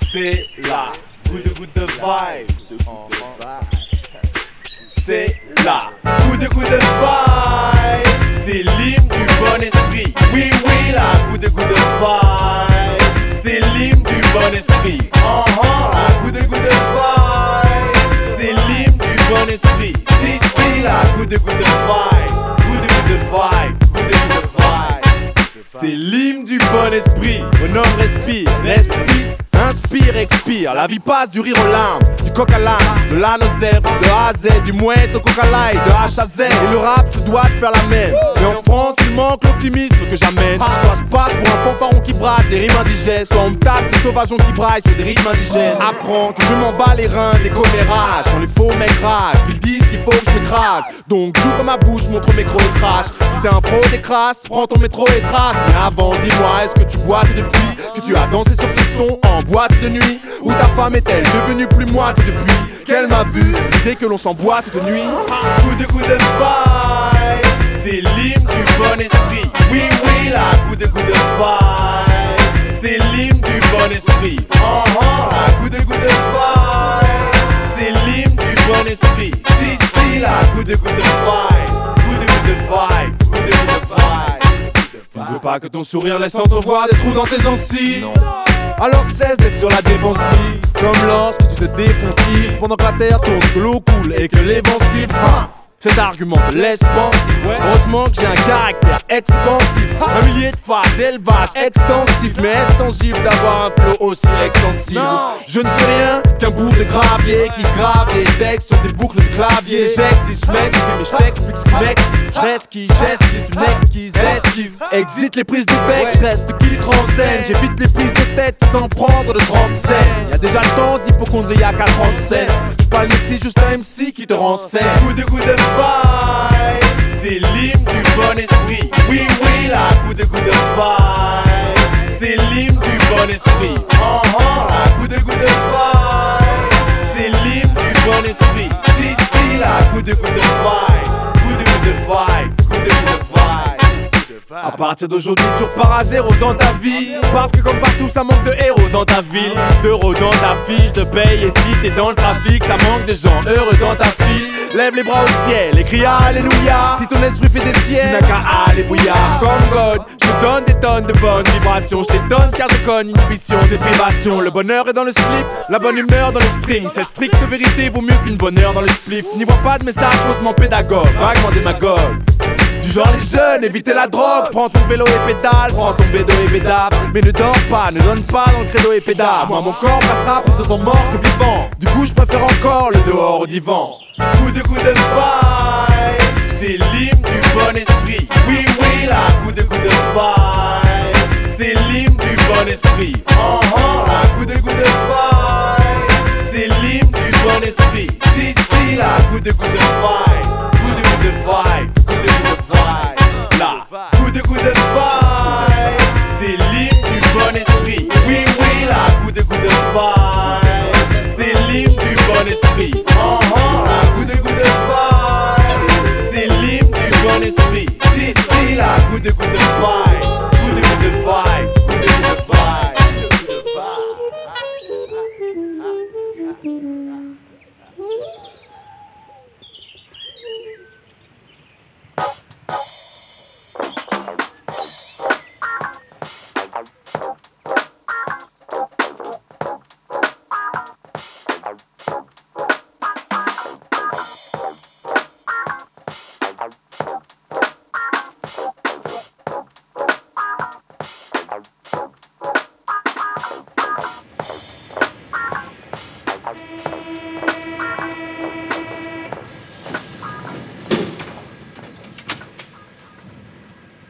C'est là, coup de vibe. C'est là, coup de vibe. C'est l'hymne du bon esprit. Oui, oui, là, coup de vibe. C'est l'hymne du bon esprit. Coup de vibe. C'est l'hymne du bon esprit. Si, là, coup de vibe. Coup de vibe. Coup de vibe. C'est l'hymne du bon esprit. Mon homme respire, reste peace, inspire, expire. La vie passe du rire aux larmes, du coq à l'âne, de l'âne aux zèbres, de A à Z, du mouette au coca light, de H à Z. Et le rap se doit de faire la même. Mais en France, il manque l'optimisme que j'amène. Soit je passe pour un fanfaron qui brade des rimes indigestes, soit on me taxe des sauvageons qui braillent sur des rythmes indigènes. Apprends que je m'en bats les reins des commérages quand les faux mecs ragent, qu'ils disent qu'il faut que je m'écrase. Donc j'ouvre ma bouche, montre mes gros crash. Si t'es un pro des crasses, prends ton métro et trace. Mais avant, dis-moi, est-ce que tu boites depuis que tu as dansé sur ce son en boîte de nuit? Ou ta femme est-elle devenue plus moite depuis qu'elle m'a vu dès que l'on s'emboîte de nuit? Coup de vibe, c'est l'hymne du bon esprit. Oui, oui, là, coup de vibe, c'est l'hymne du bon esprit. Coup de vibe, c'est l'hymne du bon esprit. Si, là, coup de vibe. Coup de vibe. Coup de vibe. Ne veux pas que ton sourire laisse entrevoir des trous dans tes gencives. Alors cesse d'être sur la défensive, comme lorsque tu te défonces pendant que la terre tourne, que l'eau coule et que les vents sifflent. Cet argument te laisse pensif. Heureusement que j'ai un caractère expansif. Un millier de phases d'élevage extensif, mais est-ce tangible d'avoir un flow aussi extensif? Je ne sais rien qu'un bout de gravier qui grave des textes sur des boucles de clavier. J'existe, je m'explique, mais je t'explique ce qui m'excite. J'esquisse, n'exquise, esquive. Exit les prises de bec, je reste qui transcène. J'évite les prises de tête sans prendre de 30 scènes. Y'a déjà le temps d'hypochondriaque à 30 cents. J'suis pas le messie, juste un MC qui te renseigne. Coup de vibe, c'est l'hymne du bon esprit. Oui, oui, là, coup de vibe, c'est l'hymne du bon esprit. Coup de vibe, c'est l'hymne du bon esprit. Si, là, coup de vibe. Coup de vibe. Coup de vibe. À partir d'aujourd'hui, tu repars à zéro dans ta vie. Parce que comme partout, ça manque de héros dans ta ville, d'euros dans ta fiche de paye. Et si t'es dans le trafic, ça manque de gens heureux dans ta file. Lève les bras au ciel et crie alléluia. Si ton esprit fait des siennes, tu n'as qu'à aller bouillard. Comme God, je te donne des tonnes de bonnes vibrations. Je t'étonne car je connais inhibition et privation. Le bonheur est dans le slip, la bonne humeur dans le string. Cette stricte vérité vaut mieux qu'une bonne heure dans le spliff. N'y vois pas de message faussement pédagogue, vaguement démagogue. Du genre les jeunes, évitez la drogue. Prends ton vélo et pédale, prends ton bédo et bédave. Mais ne dors pas, ne donne pas dans le credo et pédale. Moi mon corps passera plus de temps mort que vivant. Du coup je préfère encore le dehors au divan. Coup de vibe, c'est l'hymne du bon esprit. Oui, oui, là, coup de vibe, c'est l'hymne du bon esprit. Coup de vibe, c'est l'hymne du bon esprit. Si, là, coup de vibe. Coup de vibe. Coup de vibe. Là, coup de vibe, c'est l'hymne du bon esprit. Oui, oui, là, coup de vibe, c'est l'hymne du bon esprit. Coup de vibe, c'est l'hymne du bon esprit. Si, là, coup de vibe. Coup de vibe.